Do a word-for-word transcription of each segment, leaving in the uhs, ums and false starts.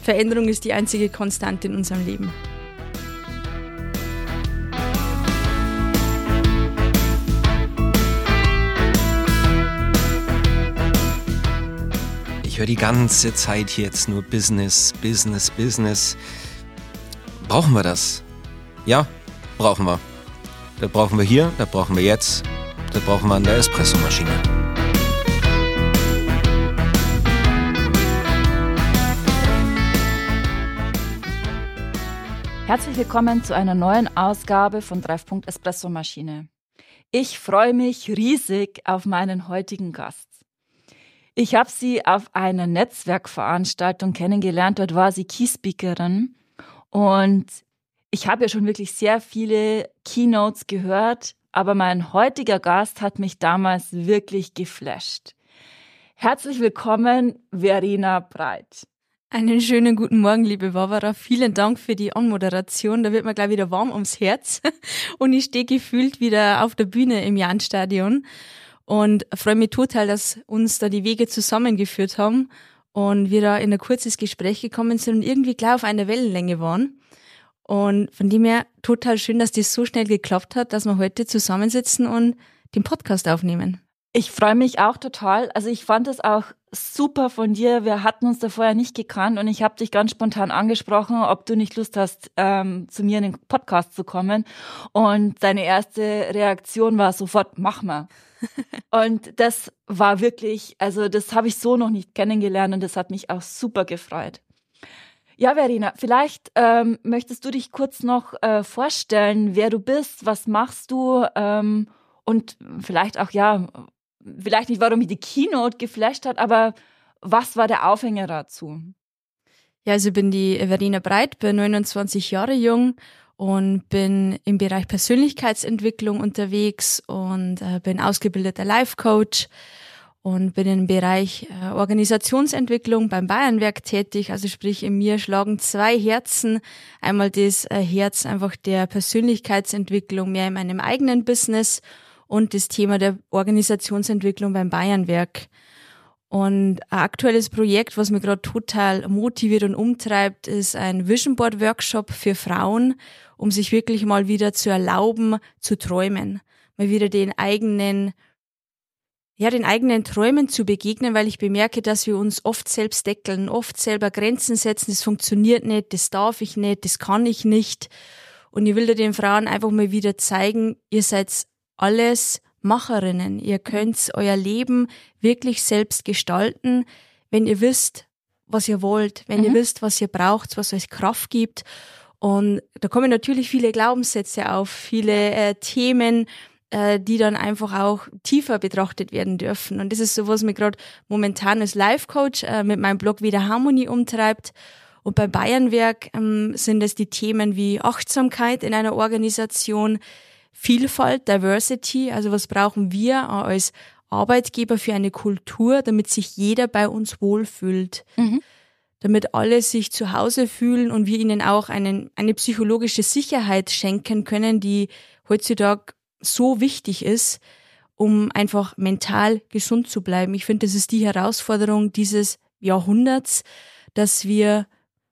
Veränderung ist die einzige Konstante in unserem Leben. Ich höre die ganze Zeit hier jetzt nur Business, Business, Business. Brauchen wir das? Ja, brauchen wir. Das brauchen wir hier, das brauchen wir jetzt, das brauchen wir an der Espressomaschine. Herzlich willkommen zu einer neuen Ausgabe von Treffpunkt Espressomaschine. Ich freue mich riesig auf meinen heutigen Gast. Ich habe sie auf einer Netzwerkveranstaltung kennengelernt, dort war sie Key-Speakerin und ich habe ja schon wirklich sehr viele Keynotes gehört, aber mein heutiger Gast hat mich damals wirklich geflasht. Herzlich willkommen, Verena Breit. Einen schönen guten Morgen, liebe Barbara. Vielen Dank für die Anmoderation. Da wird mir gleich wieder warm ums Herz. Und ich stehe gefühlt wieder auf der Bühne im Jahnstadion und freue mich total, dass uns da die Wege zusammengeführt haben und wir da in ein kurzes Gespräch gekommen sind und irgendwie gleich auf einer Wellenlänge waren. Und von dem her total schön, dass das so schnell geklappt hat, dass wir heute zusammensitzen und den Podcast aufnehmen. Ich freue mich auch total. Also ich fand es auch super von dir. Wir hatten uns da vorher nicht gekannt und ich habe dich ganz spontan angesprochen, ob du nicht Lust hast, ähm, zu mir in den Podcast zu kommen. Und deine erste Reaktion war sofort, mach mal. Und das war wirklich, also das habe ich so noch nicht kennengelernt und das hat mich auch super gefreut. Ja, Verena, vielleicht ähm, möchtest du dich kurz noch äh, vorstellen, wer du bist, was machst du ähm, und vielleicht auch, ja, vielleicht nicht, warum mich die Keynote geflasht hat, aber was war der Aufhänger dazu? Ja, also ich bin die Verena Breit, bin neunundzwanzig Jahre jung und bin im Bereich Persönlichkeitsentwicklung unterwegs und äh, bin ausgebildeter Life-Coach und bin im Bereich äh, Organisationsentwicklung beim Bayernwerk tätig. Also sprich, in mir schlagen zwei Herzen. Einmal das äh, Herz einfach der Persönlichkeitsentwicklung mehr in meinem eigenen Business und das Thema der Organisationsentwicklung beim Bayernwerk. Und ein aktuelles Projekt, was mich gerade total motiviert und umtreibt, ist ein Vision Board Workshop für Frauen, um sich wirklich mal wieder zu erlauben, zu träumen. Mal wieder den eigenen, ja, den eigenen Träumen zu begegnen, weil ich bemerke, dass wir uns oft selbst deckeln, oft selber Grenzen setzen, das funktioniert nicht, das darf ich nicht, das kann ich nicht. Und ich will da den Frauen einfach mal wieder zeigen, ihr seid alles Macherinnen. Ihr könnt euer Leben wirklich selbst gestalten, wenn ihr wisst, was ihr wollt, wenn mhm. ihr wisst, was ihr braucht, was euch Kraft gibt. Und da kommen natürlich viele Glaubenssätze auf, viele äh, Themen, äh, die dann einfach auch tiefer betrachtet werden dürfen. Und das ist so, was mich gerade momentan als Life-Coach äh, mit meinem Blog Wieder Harmonie umtreibt. Und beim Bayernwerk ähm, sind es die Themen wie Achtsamkeit in einer Organisation, Vielfalt, Diversity, also was brauchen wir als Arbeitgeber für eine Kultur, damit sich jeder bei uns wohlfühlt, mhm. damit alle sich zu Hause fühlen und wir ihnen auch einen, eine psychologische Sicherheit schenken können, die heutzutage so wichtig ist, um einfach mental gesund zu bleiben. Ich finde, das ist die Herausforderung dieses Jahrhunderts, dass wir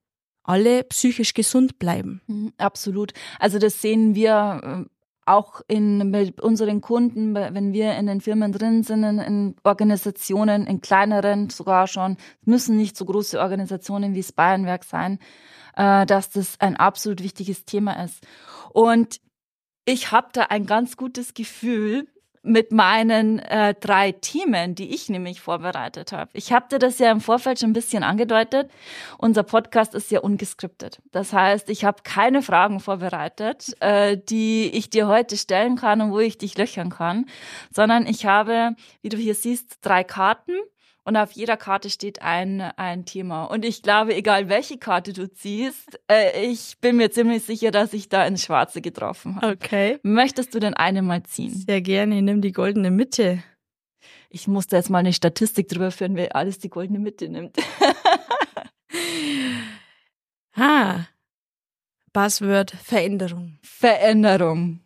alle psychisch gesund bleiben. Mhm, absolut. Also das sehen wir auch in mit unseren Kunden, wenn wir in den Firmen drin sind, in, in Organisationen, in kleineren sogar schon, müssen nicht so große Organisationen wie das Bayernwerk sein, äh, dass das ein absolut wichtiges Thema ist. Und ich habe da ein ganz gutes Gefühl mit meinen äh, drei Themen, die ich nämlich vorbereitet habe. Ich habe dir das ja im Vorfeld schon ein bisschen angedeutet. Unser Podcast ist ja ungeskriptet. Das heißt, ich habe keine Fragen vorbereitet, äh, die ich dir heute stellen kann und wo ich dich löchern kann, sondern ich habe, wie du hier siehst, drei Karten. Und auf jeder Karte steht ein, ein Thema. Und ich glaube, egal welche Karte du ziehst, äh, ich bin mir ziemlich sicher, dass ich da ins Schwarze getroffen habe. Okay. Möchtest du denn eine mal ziehen? Sehr gerne, ich nehme die goldene Mitte. Ich musste jetzt mal eine Statistik drüber führen, wer alles die goldene Mitte nimmt. Ha. Buzzword Veränderung. Veränderung.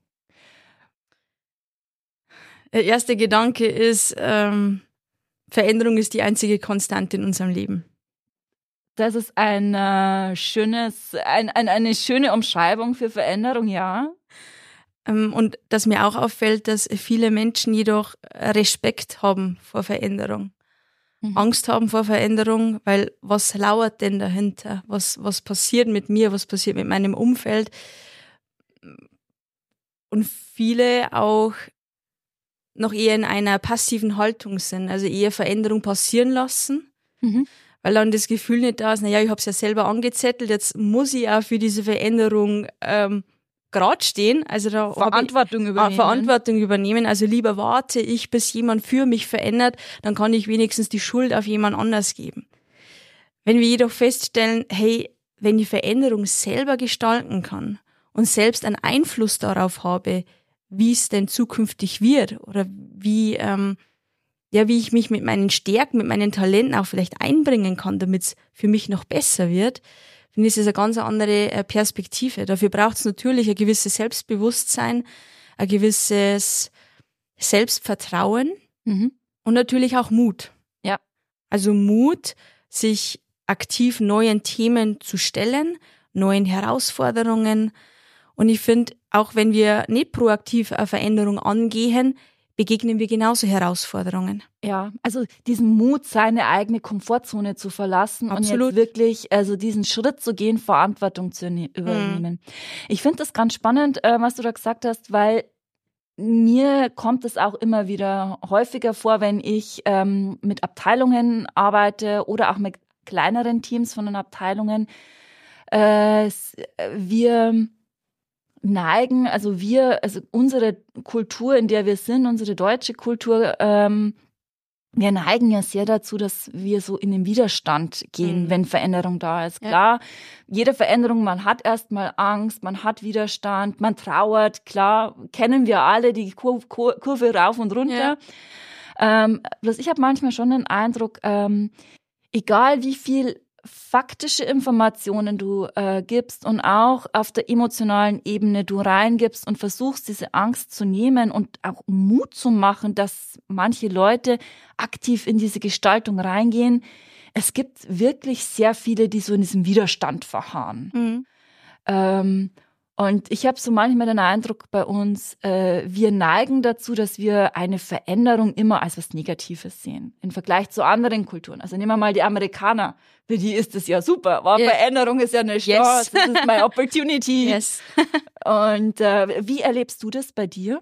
Der erste Gedanke ist, ähm, Veränderung ist die einzige Konstante in unserem Leben. Das ist ein äh, schönes, ein, ein, eine schöne Umschreibung für Veränderung, ja. Und dass mir auch auffällt, dass viele Menschen jedoch Respekt haben vor Veränderung. Mhm. Angst haben vor Veränderung, weil was lauert denn dahinter? Was, was passiert mit mir? Was passiert mit meinem Umfeld? Und viele auch noch eher in einer passiven Haltung sind, also eher Veränderung passieren lassen, mhm. weil dann das Gefühl nicht da ist, naja, ich habe es ja selber angezettelt, jetzt muss ich auch für diese Veränderung ähm, gerade stehen. Also da Verantwortung ich, übernehmen. Ah, Verantwortung übernehmen. Also lieber warte ich, bis jemand für mich verändert, dann kann ich wenigstens die Schuld auf jemand anders geben. Wenn wir jedoch feststellen, hey, wenn ich Veränderung selber gestalten kann und selbst einen Einfluss darauf habe, wie es denn zukünftig wird oder wie, ähm, ja, wie ich mich mit meinen Stärken, mit meinen Talenten auch vielleicht einbringen kann, damit es für mich noch besser wird, finde ich, ist es eine ganz andere äh, Perspektive. Dafür braucht es natürlich ein gewisses Selbstbewusstsein, ein gewisses Selbstvertrauen mhm. und natürlich auch Mut. Ja. Also Mut, sich aktiv neuen Themen zu stellen, neuen Herausforderungen. Und ich finde, auch wenn wir nicht proaktiv eine Veränderung angehen, begegnen wir genauso Herausforderungen. Ja, also diesen Mut, seine eigene Komfortzone zu verlassen Absolut. Und jetzt wirklich also diesen Schritt zu gehen, Verantwortung zu ne- übernehmen. Mhm. Ich finde das ganz spannend, äh, was du da gesagt hast, weil mir kommt es auch immer wieder häufiger vor, wenn ich ähm, mit Abteilungen arbeite oder auch mit kleineren Teams von den Abteilungen. Äh, wir neigen, also wir, also unsere Kultur, in der wir sind, unsere deutsche Kultur, ähm, wir neigen ja sehr dazu, dass wir so in den Widerstand gehen, mhm. wenn Veränderung da ist. Ja. Klar, jede Veränderung, man hat erstmal Angst, man hat Widerstand, man trauert, klar, kennen wir alle die Kur- Kur- Kurve rauf und runter. Ja. Ähm, bloß ich habe manchmal schon den Eindruck, ähm, egal wie viel faktische Informationen du äh, gibst und auch auf der emotionalen Ebene du reingibst und versuchst, diese Angst zu nehmen und auch Mut zu machen, dass manche Leute aktiv in diese Gestaltung reingehen. Es gibt wirklich sehr viele, die so in diesem Widerstand verharren. Mhm. Ähm, und ich habe so manchmal den Eindruck bei uns, äh, wir neigen dazu, dass wir eine Veränderung immer als was Negatives sehen, im Vergleich zu anderen Kulturen. Also nehmen wir mal die Amerikaner, für die ist es ja super. Wow, yeah. Veränderung ist ja eine Chance, yes. Das ist my opportunity. Yes. Und äh, wie erlebst du das bei dir?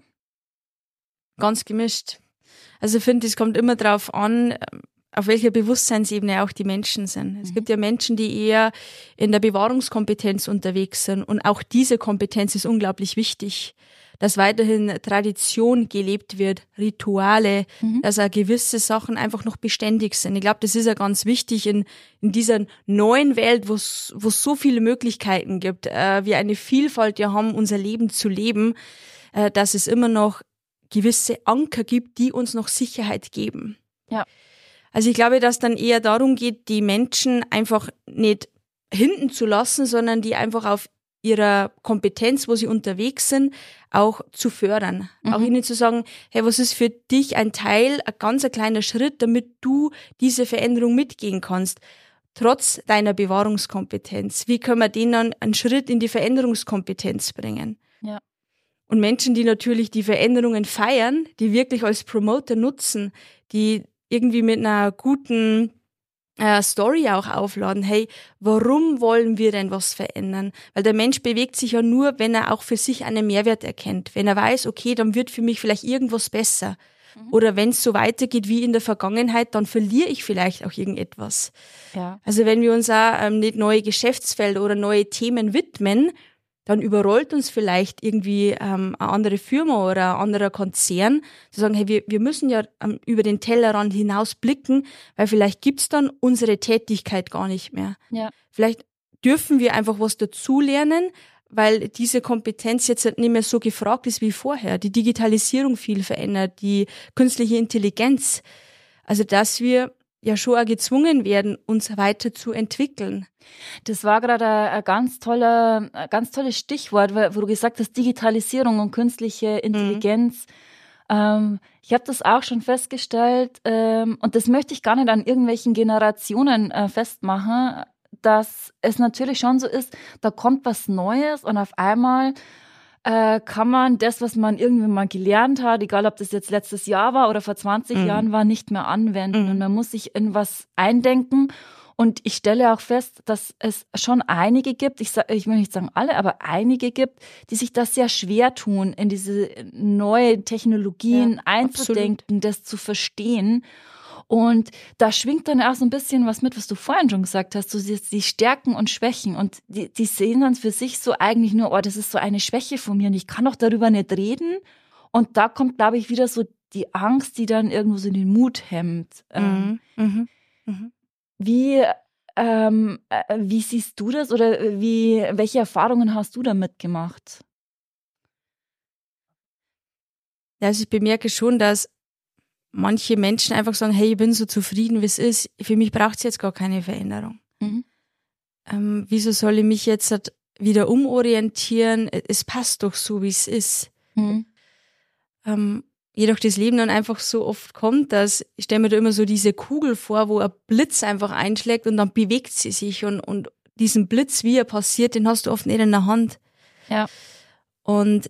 Ganz gemischt. Also ich finde, es kommt immer drauf an, auf welcher Bewusstseinsebene auch die Menschen sind. Es mhm. gibt ja Menschen, die eher in der Bewahrungskompetenz unterwegs sind und auch diese Kompetenz ist unglaublich wichtig, dass weiterhin Tradition gelebt wird, Rituale, mhm. dass auch gewisse Sachen einfach noch beständig sind. Ich glaube, das ist ja ganz wichtig in, in dieser neuen Welt, wo es so viele Möglichkeiten gibt, äh, wir eine Vielfalt ja haben, unser Leben zu leben, äh, dass es immer noch gewisse Anker gibt, die uns noch Sicherheit geben. Ja. Also ich glaube, dass dann eher darum geht, die Menschen einfach nicht hinten zu lassen, sondern die einfach auf ihrer Kompetenz, wo sie unterwegs sind, auch zu fördern. Mhm. Auch ihnen zu sagen, hey, was ist für dich ein Teil, ein ganz ein kleiner Schritt, damit du diese Veränderung mitgehen kannst, trotz deiner Bewahrungskompetenz. Wie können wir denen dann einen Schritt in die Veränderungskompetenz bringen? Ja. Und Menschen, die natürlich die Veränderungen feiern, die wirklich als Promoter nutzen, die irgendwie mit einer guten äh, Story auch aufladen. Hey, warum wollen wir denn was verändern? Weil der Mensch bewegt sich ja nur, wenn er auch für sich einen Mehrwert erkennt. Wenn er weiß, okay, dann wird für mich vielleicht irgendwas besser. Mhm. Oder wenn es so weitergeht wie in der Vergangenheit, dann verliere ich vielleicht auch irgendetwas. Ja. Also wenn wir uns auch ähm, nicht neue Geschäftsfelder oder neue Themen widmen, dann überrollt uns vielleicht irgendwie ähm, eine andere Firma oder ein anderer Konzern, zu sagen, hey, wir, wir müssen ja ähm, über den Tellerrand hinaus blicken, weil vielleicht gibt's dann unsere Tätigkeit gar nicht mehr. Ja. Vielleicht dürfen wir einfach was dazulernen, weil diese Kompetenz jetzt nicht mehr so gefragt ist wie vorher. Die Digitalisierung viel verändert, die künstliche Intelligenz. Also dass wir ja schon auch gezwungen werden, uns weiter zu entwickeln. Das war gerade ein ganz toller, ein ganz tolles Stichwort, wo du gesagt hast, Digitalisierung und künstliche Intelligenz. Mhm. Ähm, ich habe das auch schon festgestellt ähm, und das möchte ich gar nicht an irgendwelchen Generationen äh, festmachen. dass es natürlich schon so ist, da kommt was Neues und auf einmal äh, kann man das, was man irgendwie mal gelernt hat, egal ob das jetzt letztes Jahr war oder vor zwanzig mhm. Jahren war, nicht mehr anwenden. Mhm. Und man muss sich in was eindenken. Und ich stelle auch fest, dass es schon einige gibt, ich, sag, ich will nicht sagen alle, aber einige gibt, die sich das sehr schwer tun, in diese neuen Technologien ja, einzudenken, absolut. Das zu verstehen. Und da schwingt dann auch so ein bisschen was mit, was du vorhin schon gesagt hast, so die Stärken und Schwächen. Und die, die sehen dann für sich so eigentlich nur, oh, das ist so eine Schwäche von mir und ich kann doch darüber nicht reden. Und da kommt, glaube ich, wieder so die Angst, die dann irgendwo so den Mut hemmt. Mhm. Mhm. Mhm. Wie, ähm, wie siehst du das oder wie, welche Erfahrungen hast du damit gemacht? Ja, also ich bemerke schon, dass manche Menschen einfach sagen, hey, ich bin so zufrieden, wie es ist. Für mich braucht es jetzt gar keine Veränderung. Mhm. Ähm, wieso soll ich mich jetzt halt wieder umorientieren? Es passt doch so, wie es ist. Mhm. Ähm, jedoch das Leben dann einfach so oft kommt, dass ich stelle mir da immer so diese Kugel vor, wo ein Blitz einfach einschlägt und dann bewegt sie sich und, und diesen Blitz, wie er passiert, den hast du oft nicht in der Hand. Ja. Und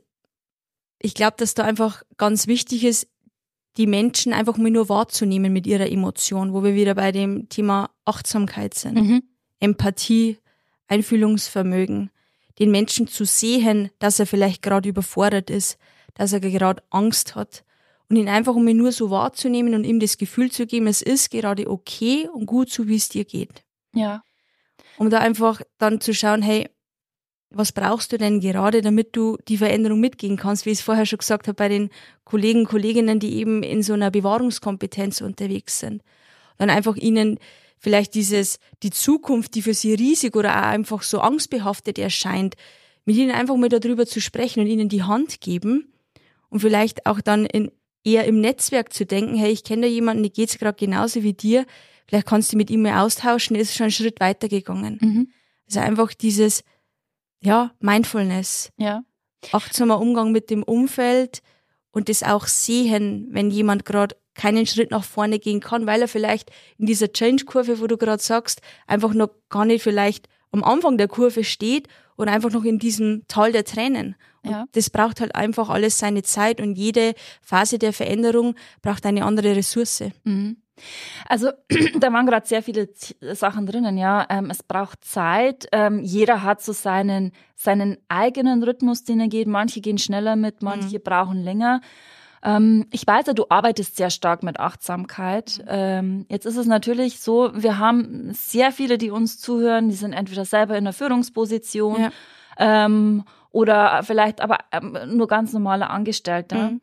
ich glaube, dass da einfach ganz wichtig ist, die Menschen einfach mal nur wahrzunehmen mit ihrer Emotion, wo wir wieder bei dem Thema Achtsamkeit sind. Mhm. Empathie, Einfühlungsvermögen, den Menschen zu sehen, dass er vielleicht gerade überfordert ist, dass er gerade Angst hat und ihn einfach mal nur so wahrzunehmen und ihm das Gefühl zu geben, es ist gerade okay und gut so, wie es dir geht. Ja. Um da einfach dann zu schauen, hey, was brauchst du denn gerade, damit du die Veränderung mitgehen kannst, wie ich es vorher schon gesagt habe, bei den Kollegen, Kolleginnen, die eben in so einer Bewahrungskompetenz unterwegs sind. Dann einfach ihnen vielleicht dieses, die Zukunft, die für sie riesig oder auch einfach so angstbehaftet erscheint, mit ihnen einfach mal darüber zu sprechen und ihnen die Hand geben und vielleicht auch dann in, eher im Netzwerk zu denken, hey, ich kenne da jemanden, der geht's gerade genauso wie dir, vielleicht kannst du mit ihm mal austauschen, der ist schon einen Schritt weitergegangen. Mhm. Also einfach dieses, ja, Mindfulness, ja. achtsamer Umgang mit dem Umfeld und das auch sehen, wenn jemand gerade keinen Schritt nach vorne gehen kann, weil er vielleicht in dieser Change-Kurve, wo du gerade sagst, einfach noch gar nicht vielleicht am Anfang der Kurve steht und einfach noch in diesem Tal der Tränen. Und ja. das braucht halt einfach alles seine Zeit und jede Phase der Veränderung braucht eine andere Ressource. Mhm. Also da waren gerade sehr viele Sachen drinnen, ja. Ähm, es braucht Zeit. Ähm, jeder hat so seinen, seinen eigenen Rhythmus, den er geht. Manche gehen schneller mit, manche mhm. brauchen länger. Ähm, ich weiß ja, du arbeitest sehr stark mit Achtsamkeit. Mhm. Ähm, jetzt ist es natürlich so, wir haben sehr viele, die uns zuhören, die sind entweder selber in der Führungsposition ja. ähm, oder vielleicht aber ähm, nur ganz normale Angestellte. Mhm.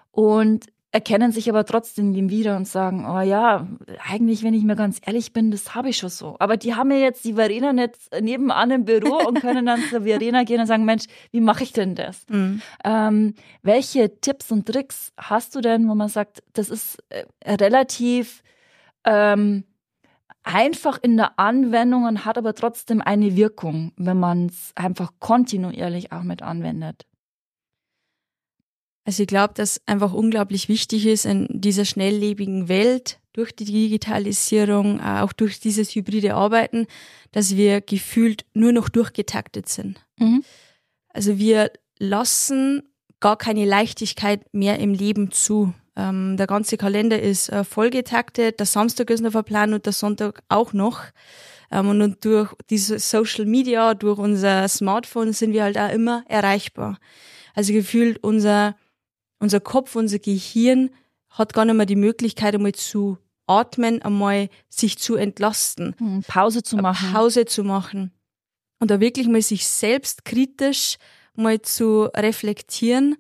Und erkennen sich aber trotzdem dem wieder und sagen, oh ja, eigentlich, wenn ich mir ganz ehrlich bin, das habe ich schon so. Aber die haben ja jetzt die Verena nicht nebenan im Büro und können dann zur Verena gehen und sagen, Mensch, wie mache ich denn das? Mhm. Ähm, welche Tipps und Tricks hast du denn, wo man sagt, das ist äh, relativ ähm, einfach in der Anwendung und hat aber trotzdem eine Wirkung, wenn man es einfach kontinuierlich auch mit anwendet? Also ich glaube, dass einfach unglaublich wichtig ist in dieser schnelllebigen Welt, durch die Digitalisierung, auch durch dieses hybride Arbeiten, dass wir gefühlt nur noch durchgetaktet sind. Mhm. Also wir lassen gar keine Leichtigkeit mehr im Leben zu. Ähm, der ganze Kalender ist äh, vollgetaktet, der Samstag ist noch verplant und der Sonntag auch noch. Ähm, und, und durch diese Social Media, durch unser Smartphone sind wir halt auch immer erreichbar. Also gefühlt unser Unser Kopf, unser Gehirn hat gar nicht mehr die Möglichkeit, einmal zu atmen, einmal sich zu entlasten. Pause zu machen. Pause zu machen. Und da wirklich mal sich selbst kritisch mal zu reflektieren,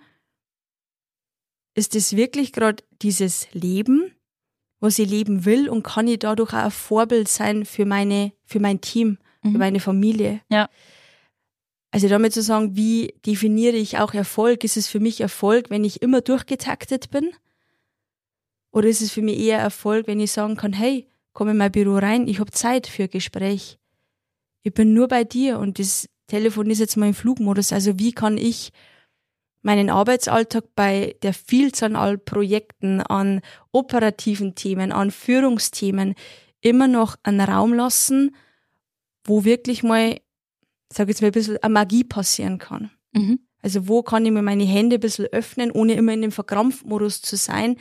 ist das wirklich gerade dieses Leben, was ich leben will und kann ich dadurch auch ein Vorbild sein für meine, für mein Team, mhm. für meine Familie. Ja. Also damit zu sagen, wie definiere ich auch Erfolg? Ist es für mich Erfolg, wenn ich immer durchgetaktet bin? Oder ist es für mich eher Erfolg, wenn ich sagen kann, hey, komm in mein Büro rein, ich habe Zeit für ein Gespräch. Ich bin nur bei dir und das Telefon ist jetzt mal im Flugmodus. Also wie kann ich meinen Arbeitsalltag bei der Vielzahl an Projekten, an operativen Themen, an Führungsthemen immer noch einen Raum lassen, wo wirklich mal, sag jetzt mal, ein bisschen eine Magie passieren kann. Mhm. Also wo kann ich mir meine Hände ein bisschen öffnen, ohne immer in dem Verkrampfmodus zu sein,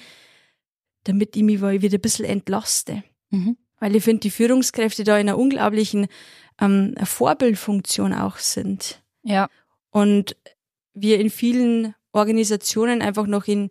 damit ich mich wieder ein bisschen entlaste. Mhm. Weil ich finde, die Führungskräfte da in einer unglaublichen ähm, Vorbildfunktion auch sind. Ja. Und wir in vielen Organisationen einfach noch in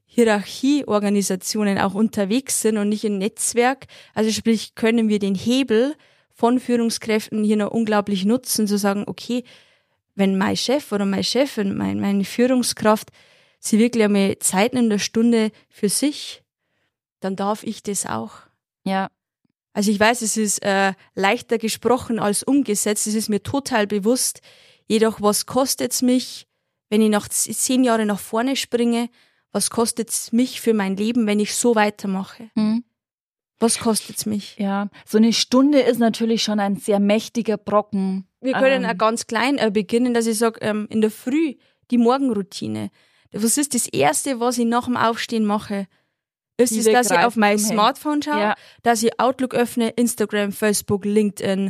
Hierarchieorganisationen auch unterwegs sind und nicht in Netzwerk. Also sprich, können wir den Hebel von Führungskräften hier noch unglaublich nutzen, zu sagen, okay, wenn mein Chef oder meine Chefin, mein, meine Führungskraft, sie wirklich einmal Zeit nimmt, eine Stunde für sich, dann darf ich das auch. Ja. Also ich weiß, es ist äh, leichter gesprochen als umgesetzt, es ist mir total bewusst. Jedoch, was kostet es mich, wenn ich nach zehn Jahren nach vorne springe? Was kostet es mich für mein Leben, wenn ich so weitermache? Mhm. Was kostet es mich? Ja, so eine Stunde ist natürlich schon ein sehr mächtiger Brocken. Wir können Ähm. auch ganz klein äh, beginnen, dass ich sage, ähm, in der Früh die Morgenroutine. Was ist das Erste, was ich nach dem Aufstehen mache? Ist es, dass ich auf mein Smartphone schaue, ja. dass ich Outlook öffne, Instagram, Facebook, LinkedIn,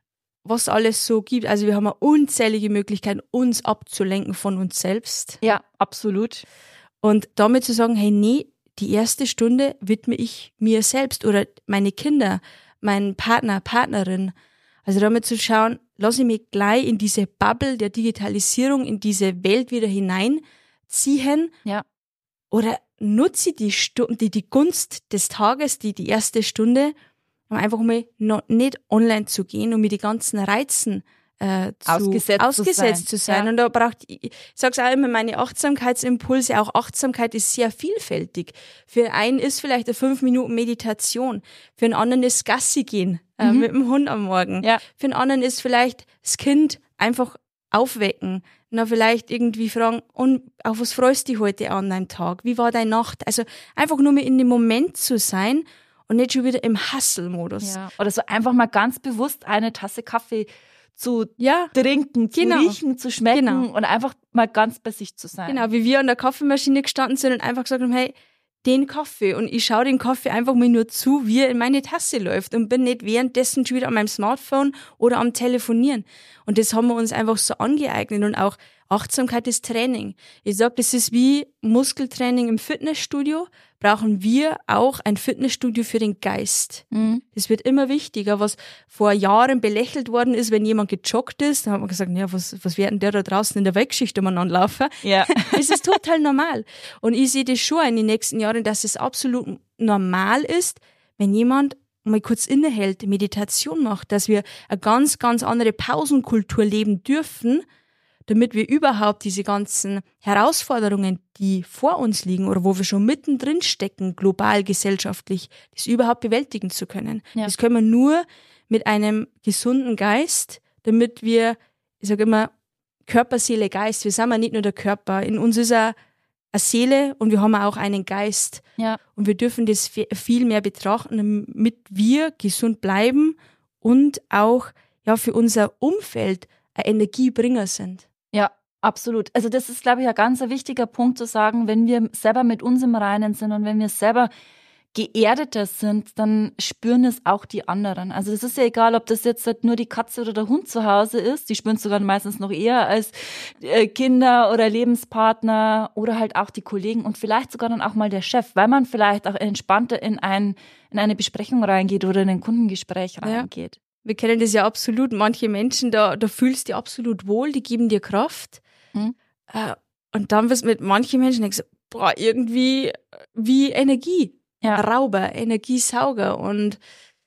was alles so gibt. Also wir haben eine unzählige Möglichkeiten, uns abzulenken von uns selbst. Ja, absolut. Und damit zu sagen, hey, nee, die erste Stunde widme ich mir selbst oder meine Kinder, meinen Partner, Partnerin. Also damit zu schauen, lasse ich mich gleich in diese Bubble der Digitalisierung, in diese Welt wieder hineinziehen. Ja. Oder nutze ich die, Stu- die, die Gunst des Tages, die, die erste Stunde, um einfach mal noch nicht online zu gehen, um mir die ganzen Reizen äh, zu, ausgesetzt, ausgesetzt zu sein. Zu sein. Ja. Und da braucht, ich, ich sage auch immer, meine Achtsamkeitsimpulse, auch Achtsamkeit ist sehr vielfältig. Für einen ist vielleicht eine fünf Minuten Meditation, für einen anderen ist Gassi gehen äh, Mhm. mit dem Hund am Morgen, Ja. für einen anderen ist vielleicht das Kind einfach aufwecken, na vielleicht irgendwie fragen, und auf was freust du dich heute an deinem Tag? Wie war deine Nacht? Also einfach nur mal in dem Moment zu sein und nicht schon wieder im Hustle-Modus. Ja. Oder so einfach mal ganz bewusst eine Tasse Kaffee zu Ja, trinken, zu genau. riechen, zu schmecken Genau. und einfach mal ganz bei sich zu sein. Genau, wie wir an der Kaffeemaschine gestanden sind und einfach gesagt haben, hey, den Kaffee. Und ich schaue den Kaffee einfach mal nur zu, wie er in meine Tasse läuft und bin nicht währenddessen schon wieder an meinem Smartphone oder am Telefonieren. Und das haben wir uns einfach so angeeignet. Und auch Achtsamkeit ist Training. Ich sage, das ist wie Muskeltraining im Fitnessstudio. Brauchen wir auch ein Fitnessstudio für den Geist. Mhm. Das wird immer wichtiger. Was vor Jahren belächelt worden ist, wenn jemand gejoggt ist, dann hat man gesagt, ja, was, was wird denn der da draußen in der Weltgeschichte umeinander laufen? Ja. Es ist total normal. Und ich sehe das schon in den nächsten Jahren, dass es absolut normal ist, wenn jemand mal kurz innehält, Meditation macht, dass wir eine ganz, ganz andere Pausenkultur leben dürfen, damit wir überhaupt diese ganzen Herausforderungen, die vor uns liegen oder wo wir schon mittendrin stecken, global, gesellschaftlich, das überhaupt bewältigen zu können. Ja. Das können wir nur mit einem gesunden Geist, damit wir, ich sage immer, Körper, Seele, Geist, wir sind ja nicht nur der Körper, in uns ist eine, eine Seele und wir haben auch einen Geist. Ja. Und wir dürfen das viel mehr betrachten, damit wir gesund bleiben und auch ja, für unser Umfeld ein Energiebringer sind. Ja, absolut. Also das ist, glaube ich, ein ganz ein wichtiger Punkt zu sagen, wenn wir selber mit uns im Reinen sind und wenn wir selber geerdeter sind, dann spüren es auch die anderen. Also das ist ja egal, ob das jetzt halt nur die Katze oder der Hund zu Hause ist, die spüren es sogar meistens noch eher als äh, Kinder oder Lebenspartner oder halt auch die Kollegen und vielleicht sogar dann auch mal der Chef, weil man vielleicht auch entspannter in, ein, in eine Besprechung reingeht oder in ein Kundengespräch reingeht. Ja. Wir kennen das ja absolut. Manche Menschen, da, da fühlst du dich absolut wohl, die geben dir Kraft. Hm. Äh, und dann wirst du mit manchen Menschen denkst, boah, irgendwie wie Energie. Ja. Rauber, Energiesauger. Und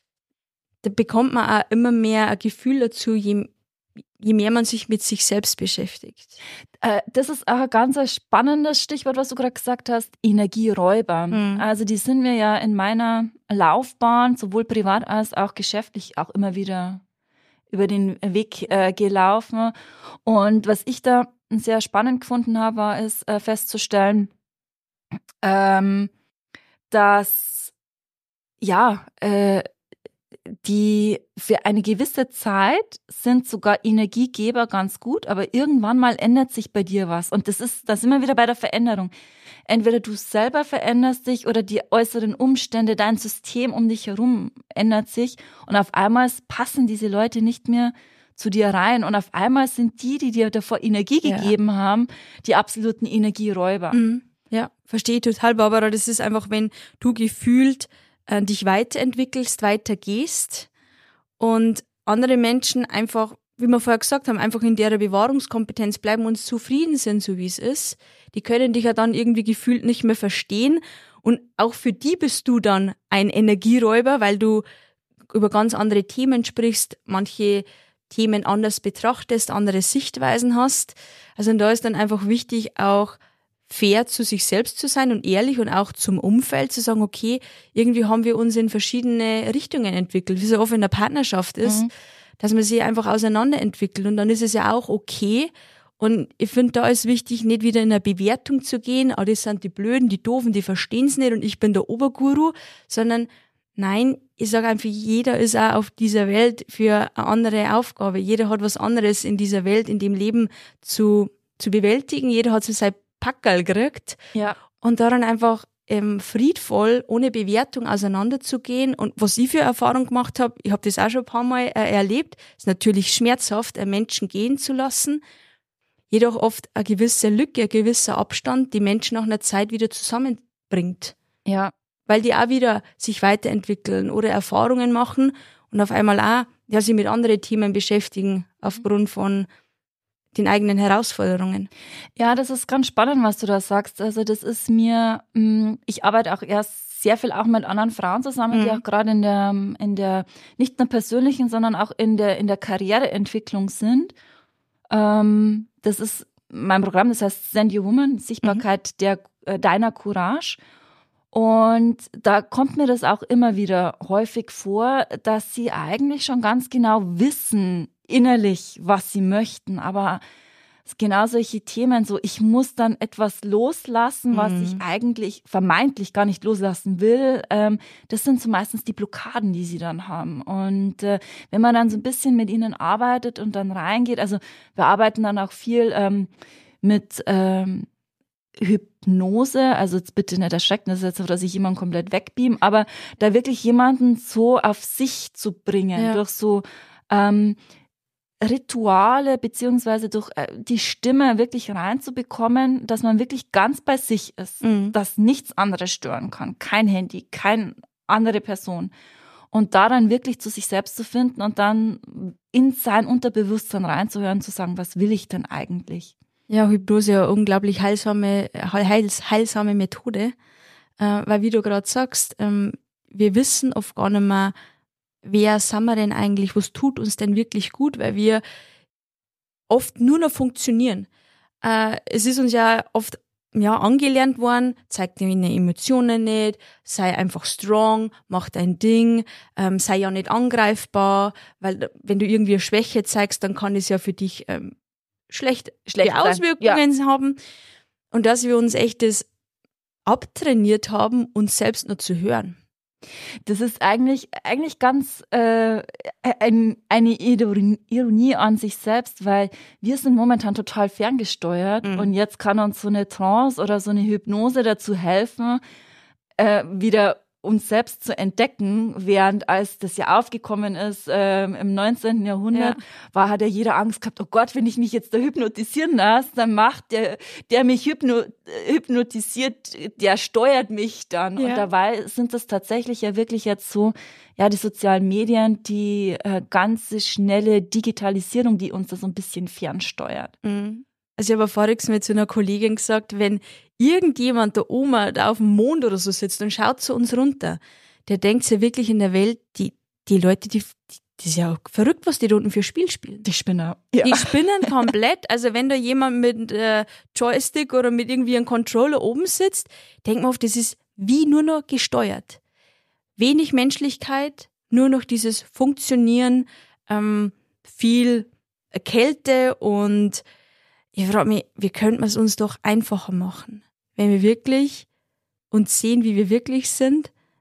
da bekommt man auch immer mehr ein Gefühl dazu, je, je mehr man sich mit sich selbst beschäftigt. Äh, das ist auch ein ganz spannendes Stichwort, was du gerade gesagt hast, Energieräuber. Mhm. Also die sind mir ja in meiner Laufbahn, sowohl privat als auch geschäftlich, auch immer wieder über den Weg äh, gelaufen. Und was ich da sehr spannend gefunden habe, war es äh, festzustellen, ähm, dass ja, äh, die für eine gewisse Zeit sind sogar Energiegeber ganz gut, aber irgendwann mal ändert sich bei dir was. Und das ist, da sind wir wieder bei der Veränderung. Entweder du selber veränderst dich oder die äußeren Umstände, dein System um dich herum ändert sich und auf einmal passen diese Leute nicht mehr zu dir rein und auf einmal sind die, die dir davor Energie ja. gegeben haben, die absoluten Energieräuber. Mhm. Ja, verstehe ich total, Barbara. Das ist einfach, wenn du gefühlt äh, dich weiterentwickelst, weitergehst und andere Menschen einfach, wie wir vorher gesagt haben, einfach in der Bewahrungskompetenz bleiben und zufrieden sind, so wie es ist. Die können dich ja dann irgendwie gefühlt nicht mehr verstehen und auch für die bist du dann ein Energieräuber, weil du über ganz andere Themen sprichst, manche Themen anders betrachtest, andere Sichtweisen hast. Also da ist dann einfach wichtig, auch fair zu sich selbst zu sein und ehrlich und auch zum Umfeld zu sagen, okay, irgendwie haben wir uns in verschiedene Richtungen entwickelt, wie so oft in der Partnerschaft ist, mhm. dass man sich einfach auseinanderentwickelt und dann ist es ja auch okay. Und ich finde, da ist wichtig, nicht wieder in eine Bewertung zu gehen, ah, das sind die Blöden, die Doofen, die verstehen es nicht und ich bin der Oberguru, sondern nein, ich sage einfach, jeder ist auch auf dieser Welt für eine andere Aufgabe. Jeder hat was anderes in dieser Welt, in dem Leben zu, zu bewältigen. Jeder hat so sein Packerl gekriegt. Ja. Und daran einfach ähm, friedvoll, ohne Bewertung auseinanderzugehen. Und was ich für Erfahrung gemacht habe, ich habe das auch schon ein paar Mal äh, erlebt, ist natürlich schmerzhaft, einen Menschen gehen zu lassen. Jedoch oft eine gewisse Lücke, ein gewisser Abstand, die Menschen nach einer Zeit wieder zusammenbringt. Ja. Weil die auch wieder sich weiterentwickeln oder Erfahrungen machen und auf einmal auch ja, sich mit anderen Themen beschäftigen aufgrund von den eigenen Herausforderungen. Ja, das ist ganz spannend, was du da sagst. Also das ist mir, ich arbeite auch erst sehr viel auch mit anderen Frauen zusammen, mhm. die auch gerade in der, in der, nicht nur persönlichen, sondern auch in der, in der Karriereentwicklung sind. Das ist mein Programm, das heißt Send Your Woman, Sichtbarkeit mhm. der, deiner Courage. Und da kommt mir das auch immer wieder häufig vor, dass sie eigentlich schon ganz genau wissen, innerlich, was sie möchten. Aber genau solche Themen, so ich muss dann etwas loslassen, was mhm. ich eigentlich vermeintlich gar nicht loslassen will, ähm, das sind so meistens die Blockaden, die sie dann haben. Und äh, wenn man dann so ein bisschen mit ihnen arbeitet und dann reingeht, also wir arbeiten dann auch viel ähm, mit ähm, Hypnose, also jetzt bitte nicht erschrecken, das ist jetzt so, dass ich jemanden komplett wegbeam, aber da wirklich jemanden so auf sich zu bringen, ja. durch so ähm, Rituale beziehungsweise durch äh, die Stimme wirklich reinzubekommen, dass man wirklich ganz bei sich ist, mhm. dass nichts anderes stören kann, kein Handy, keine andere Person. Und da dann wirklich zu sich selbst zu finden und dann in sein Unterbewusstsein reinzuhören, zu sagen, was will ich denn eigentlich? Ja, Hypnose ist eine unglaublich heilsame, heils, heilsame Methode, äh, weil wie du gerade sagst, ähm, wir wissen oft gar nicht mehr, wer sind wir denn eigentlich, was tut uns denn wirklich gut, weil wir oft nur noch funktionieren. Äh, es ist uns ja oft ja, angelernt worden, zeig deine Emotionen nicht, sei einfach strong, mach dein Ding, ähm, sei ja nicht angreifbar, weil wenn du irgendwie eine Schwäche zeigst, dann kann es ja für dich ähm, schlecht, schlechte Auswirkungen ja. haben. Und dass wir uns echt das abtrainiert haben, uns selbst nur zu hören. Das ist eigentlich, eigentlich ganz äh, ein, eine Ironie an sich selbst, weil wir sind momentan total ferngesteuert mhm. und jetzt kann uns so eine Trance oder so eine Hypnose dazu helfen, äh, wieder uns selbst zu entdecken, während als das ja aufgekommen ist ähm, im neunzehnten Jahrhundert, ja. war, hat ja jeder Angst gehabt, oh Gott, wenn ich mich jetzt da hypnotisieren lasse, dann macht der, der mich hypno, hypnotisiert, der steuert mich dann. Ja. Und dabei sind das tatsächlich ja wirklich jetzt so, ja, die sozialen Medien, die äh, ganze schnelle Digitalisierung, die uns da so ein bisschen fernsteuert. Mhm. Also ich habe voriges mit so einer Kollegin gesagt, wenn irgendjemand, der Oma, da auf dem Mond oder so sitzt und schaut zu uns runter, der denkt sich ja wirklich in der Welt, die, die Leute, die, die, das ist ja auch verrückt, was die da unten für Spiel spielen. Die Spinner. Ja. Die spinnen komplett. Also wenn da jemand mit äh, Joystick oder mit irgendwie einem Controller oben sitzt, denkt man oft, das ist wie nur noch gesteuert. Wenig Menschlichkeit, nur noch dieses Funktionieren, ähm, viel Kälte und ich frage mich, wie könnten wir es uns doch einfacher machen, wenn wir wirklich uns sehen, wie wir wirklich sind,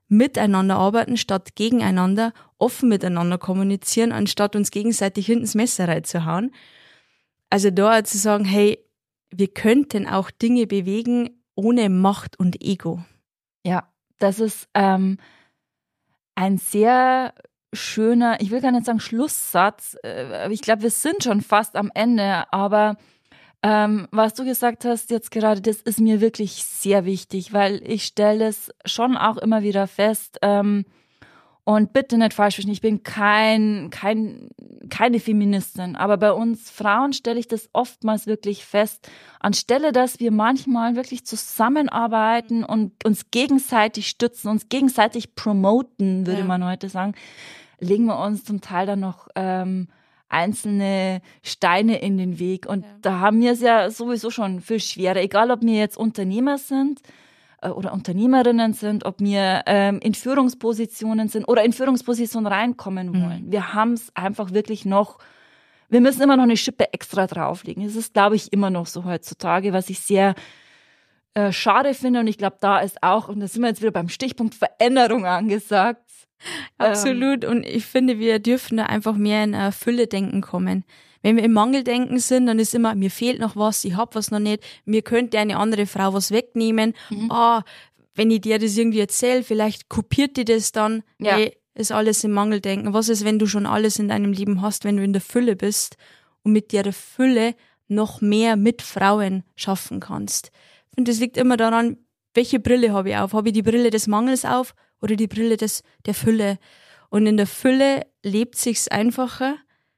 miteinander arbeiten statt gegeneinander, offen miteinander kommunizieren, anstatt uns gegenseitig hinten ins Messer reinzuhauen. Also da zu sagen, hey, wir könnten auch Dinge bewegen ohne Macht und Ego. Ja, das ist ähm, ein sehr schöner, ich will gar nicht sagen Schlusssatz, äh, ich glaube, wir sind schon fast am Ende, aber ähm, was du gesagt hast jetzt gerade, das ist mir wirklich sehr wichtig, weil ich stelle es schon auch immer wieder fest, ähm, und bitte nicht falsch verstehen, ich bin kein, kein, keine Feministin, aber bei uns Frauen stelle ich das oftmals wirklich fest, anstelle, dass wir manchmal wirklich zusammenarbeiten und uns gegenseitig stützen, uns gegenseitig promoten, würde ja. man heute sagen, legen wir uns zum Teil dann noch ähm, einzelne Steine in den Weg. Und ja. da haben wir es ja sowieso schon viel schwerer, egal ob wir jetzt Unternehmer sind oder Unternehmerinnen sind, ob wir ähm, in Führungspositionen sind oder in Führungspositionen reinkommen wollen. Mhm. Wir haben es einfach wirklich noch, wir müssen immer noch eine Schippe extra drauflegen. Das ist, glaube ich, immer noch so heutzutage, was ich sehr äh, schade finde. Und ich glaube, da ist auch, und da sind wir jetzt wieder beim Stichpunkt Veränderung angesagt. Absolut. Ähm, und ich finde, wir dürfen da einfach mehr in äh, Fülle-Denken kommen. Wenn wir im Mangeldenken sind, dann ist immer, mir fehlt noch was, ich hab was noch nicht, mir könnte eine andere Frau was wegnehmen. Mhm. Ah, wenn ich dir das irgendwie erzähle, vielleicht kopiert die das dann. Ja. Nee, ist alles im Mangeldenken. Was ist, wenn du schon alles in deinem Leben hast, wenn du in der Fülle bist und mit der Fülle noch mehr mit Frauen schaffen kannst? Ich finde, das liegt immer daran, welche Brille habe ich auf? Habe ich die Brille des Mangels auf oder die Brille des, der Fülle? Und in der Fülle lebt sich's einfacher.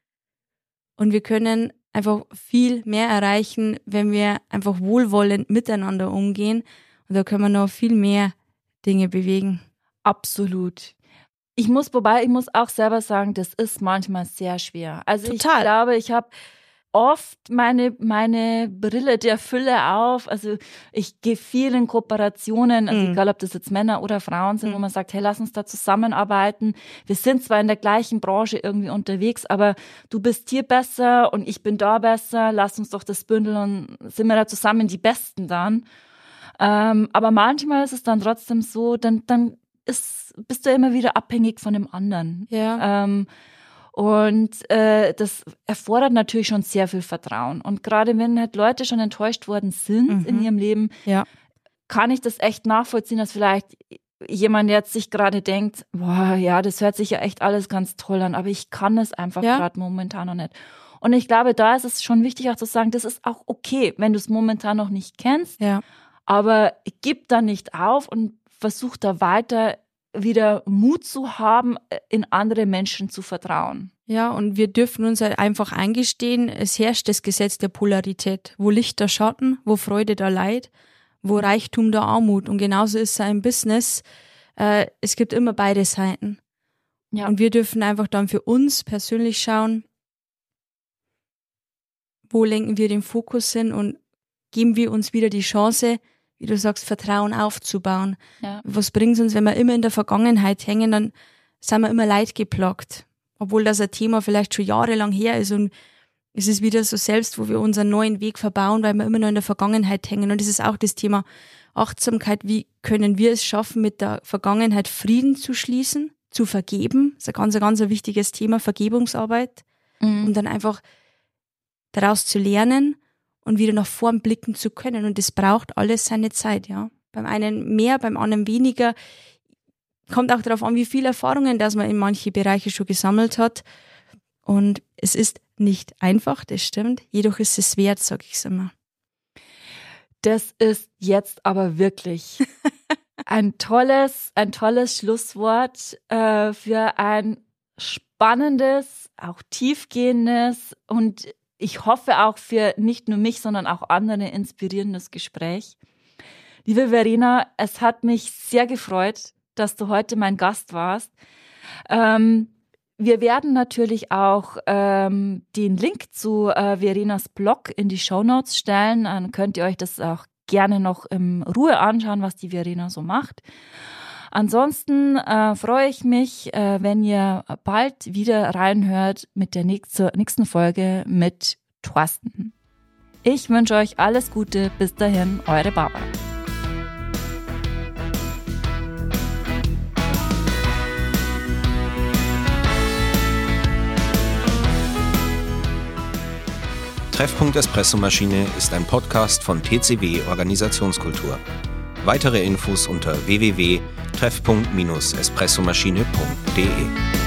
Und wir können einfach viel mehr erreichen, wenn wir einfach wohlwollend miteinander umgehen. Und da können wir noch viel mehr Dinge bewegen. Absolut. Ich muss, wobei ich muss auch selber sagen, das ist manchmal sehr schwer. Also Total. Ich glaube, ich habe oft meine, meine Brille der Fülle auf. Also ich gehe viel in Kooperationen, also mm. egal ob das jetzt Männer oder Frauen sind, mm. wo man sagt, hey, lass uns da zusammenarbeiten. Wir sind zwar in der gleichen Branche irgendwie unterwegs, aber du bist hier besser und ich bin da besser. Lass uns doch das bündeln und sind wir da zusammen die Besten dann. Ähm, aber manchmal ist es dann trotzdem so, dann, dann ist, bist du immer wieder abhängig von dem anderen. Ja. Ähm, Und äh, das erfordert natürlich schon sehr viel Vertrauen. Und gerade wenn halt Leute schon enttäuscht worden sind mhm. in ihrem Leben, ja. kann ich das echt nachvollziehen, dass vielleicht jemand jetzt sich gerade denkt, boah, ja, das hört sich ja echt alles ganz toll an, aber ich kann es einfach ja. gerade momentan noch nicht. Und ich glaube, da ist es schon wichtig auch zu sagen, das ist auch okay, wenn du es momentan noch nicht kennst, ja. aber gib da nicht auf und versuch da weiter wieder Mut zu haben, in andere Menschen zu vertrauen. Ja, und wir dürfen uns halt einfach eingestehen, es herrscht das Gesetz der Polarität. Wo Licht da Schatten, wo Freude da Leid, wo Reichtum da Armut. Und genauso ist es im Business. Äh, es gibt immer beide Seiten. Ja. Und wir dürfen einfach dann für uns persönlich schauen, wo lenken wir den Fokus hin und geben wir uns wieder die Chance, wie du sagst, Vertrauen aufzubauen. Ja. Was bringt es uns, wenn wir immer in der Vergangenheit hängen, dann sind wir immer leidgeplagt. Obwohl das ein Thema vielleicht schon jahrelang her ist und es ist wieder so selbst, wo wir unseren neuen Weg verbauen, weil wir immer noch in der Vergangenheit hängen. Und das ist auch das Thema Achtsamkeit. Wie können wir es schaffen, mit der Vergangenheit Frieden zu schließen, zu vergeben? Das ist ein ganz, ganz ein wichtiges Thema, Vergebungsarbeit. Mhm. Um dann einfach daraus zu lernen und wieder nach vorn blicken zu können. Und das braucht alles seine Zeit, ja. Beim einen mehr, beim anderen weniger. Kommt auch darauf an, wie viele Erfahrungen, dass man in manche Bereiche schon gesammelt hat. Und es ist nicht einfach, das stimmt. Jedoch ist es wert, sage ich es immer. Das ist jetzt aber wirklich ein tolles, ein tolles Schlusswort äh, für ein spannendes, auch tiefgehendes und ich hoffe auch für nicht nur mich, sondern auch andere inspirierendes Gespräch. Liebe Verena, es hat mich sehr gefreut, dass du heute mein Gast warst. Ähm, wir werden natürlich auch ähm, den Link zu äh, Verenas Blog in die Shownotes stellen. Dann könnt ihr euch das auch gerne noch in Ruhe anschauen, was die Verena so macht. Ansonsten äh, freue ich mich, äh, wenn ihr bald wieder reinhört mit der nächste, nächsten Folge mit Thorsten. Ich wünsche euch alles Gute. Bis dahin, eure Barbara. Treffpunkt Espressomaschine ist ein Podcast von T C W Organisationskultur. Weitere Infos unter w w w punkt treffpunkt Bindestrich espressomaschine punkt d e.